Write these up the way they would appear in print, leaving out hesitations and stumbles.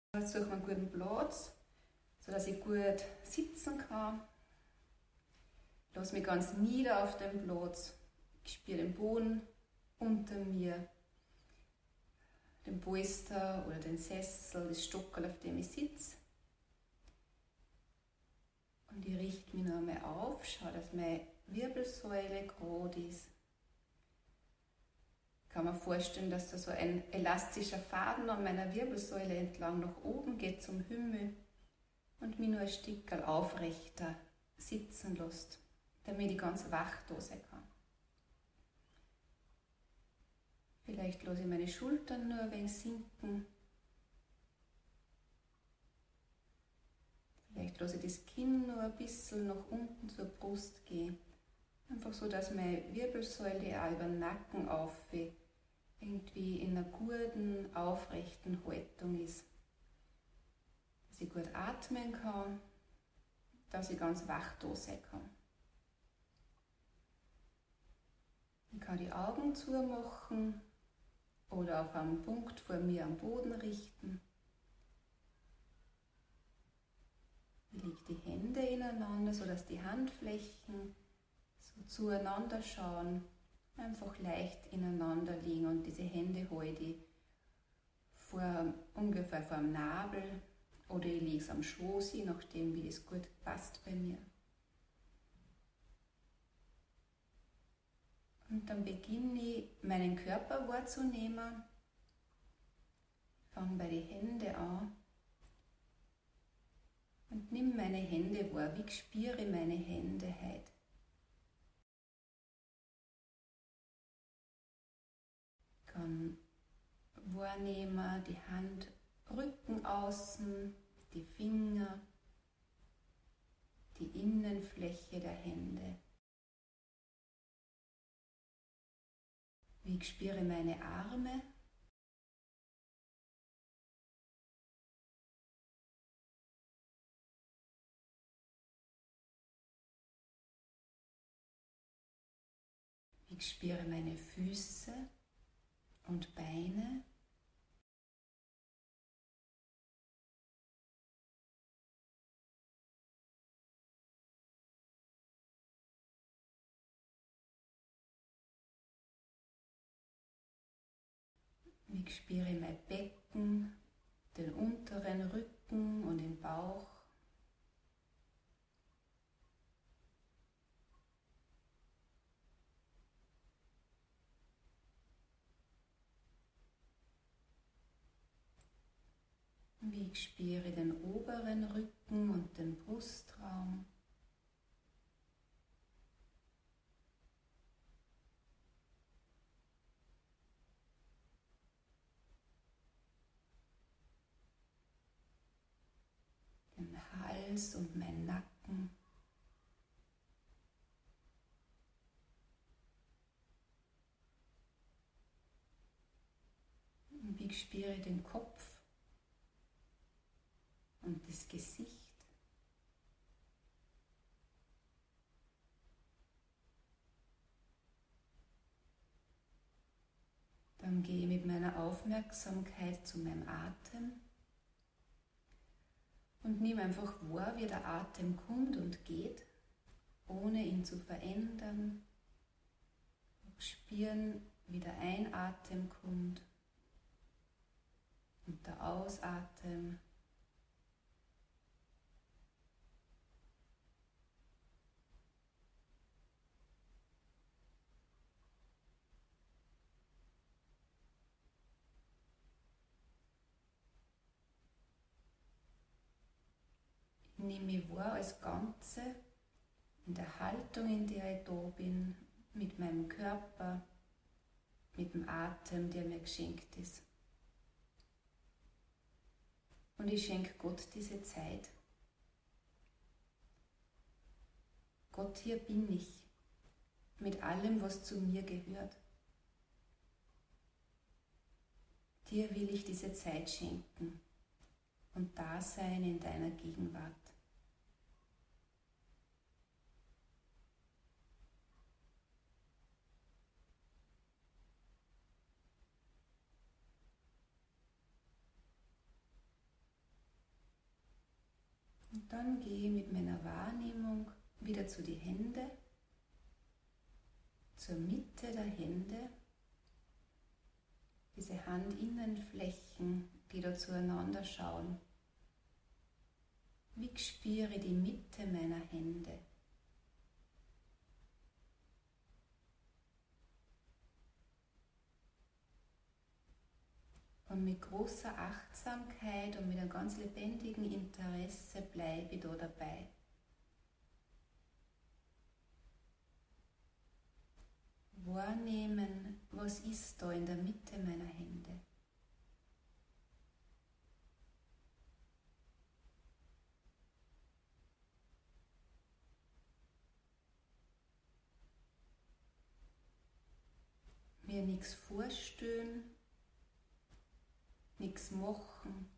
Jetzt suche ich mir einen guten Platz, sodass ich gut sitzen kann. Lass mich ganz nieder auf dem Platz. Ich spüre den Boden unter mir, den Polster oder den Sessel, das Stockerl, auf dem ich sitze. Und ich richte mich noch einmal auf, schaue, dass meine Wirbelsäule gerade ist. Ich kann mir vorstellen, dass da so ein elastischer Faden an meiner Wirbelsäule entlang nach oben geht zum Himmel und mich nur ein Stückchen aufrechter sitzen lässt, damit ich ganz wach da sein kann. Vielleicht lasse ich meine Schultern nur ein wenig sinken. Vielleicht lasse ich das Kinn nur ein bisschen nach unten zur Brust gehen. Einfach so, dass meine Wirbelsäule auch über den Nacken aufgeht, irgendwie in einer guten, aufrechten Haltung ist. Dass ich gut atmen kann, dass ich ganz wach da sein kann. Ich kann die Augen zumachen oder auf einen Punkt vor mir am Boden richten. Ich lege die Hände ineinander, sodass die Handflächen so zueinander schauen, einfach leicht ineinander liegen und diese Hände halte ich ungefähr vor dem Nabel oder ich lege es am Schoß, je nachdem wie das gut passt bei mir. Und dann beginne ich meinen Körper wahrzunehmen, fange bei den Händen an und nimm meine Hände wahr, wie spüre ich meine Hände heute. Ich kann wahrnehmen, die Handrücken außen, die Finger, die Innenfläche der Hände. Wie ich spüre meine Arme. Ich spüre meine Füße und Beine. Ich spüre mein Becken, den unteren Rücken und den Bauch. Wie ich spüre den oberen Rücken und den Brustraum. Den Hals und meinen Nacken. Und wie ich spüre den Kopf und das Gesicht. Dann gehe ich mit meiner Aufmerksamkeit zu meinem Atem und nehme einfach wahr, wie der Atem kommt und geht, ohne ihn zu verändern. Spüren, wie der Einatmen kommt und der Ausatmen. Ich nehme mich wahr als Ganze, in der Haltung, in der ich da bin, mit meinem Körper, mit dem Atem, der mir geschenkt ist. Und ich schenke Gott diese Zeit. Gott, hier bin ich, mit allem, was zu mir gehört. Dir will ich diese Zeit schenken und da sein in deiner Gegenwart. Und dann gehe ich mit meiner Wahrnehmung wieder zu den Händen, zur Mitte der Hände, diese Handinnenflächen, die da zueinander schauen. Wie spüre ich die Mitte meiner Hände? Und mit großer Achtsamkeit und mit einem ganz lebendigen Interesse bleibe ich da dabei. Wahrnehmen, was ist da in der Mitte meiner Hände. Mir nichts vorstellen, nichts machen,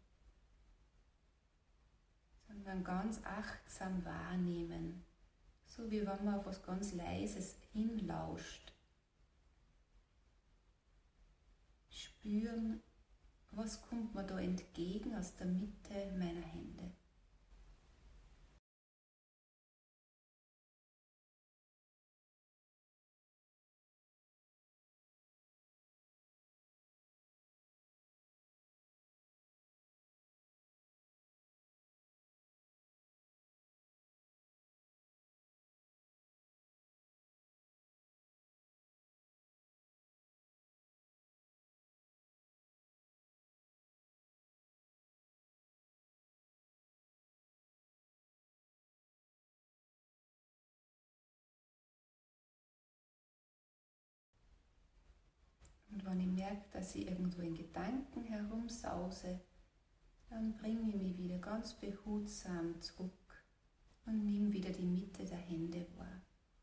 sondern ganz achtsam wahrnehmen, so wie wenn man auf was ganz Leises hinlauscht. Spüren, was kommt mir da entgegen aus der Mitte meiner Hände. Und wenn ich merke, dass ich irgendwo in Gedanken herumsause, dann bringe ich mich wieder ganz behutsam zurück und nehme wieder die Mitte der Hände wahr.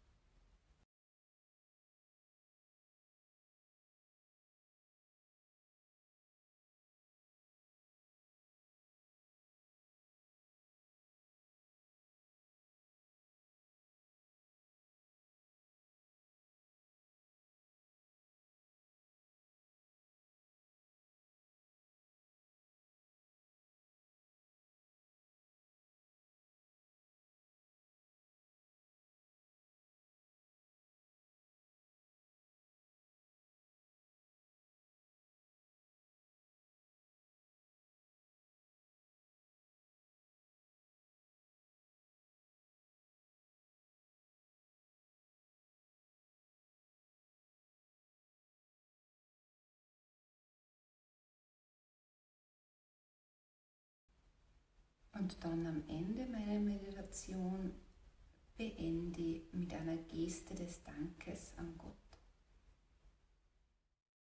Und dann am Ende meiner Meditation beende mit einer Geste des Dankes.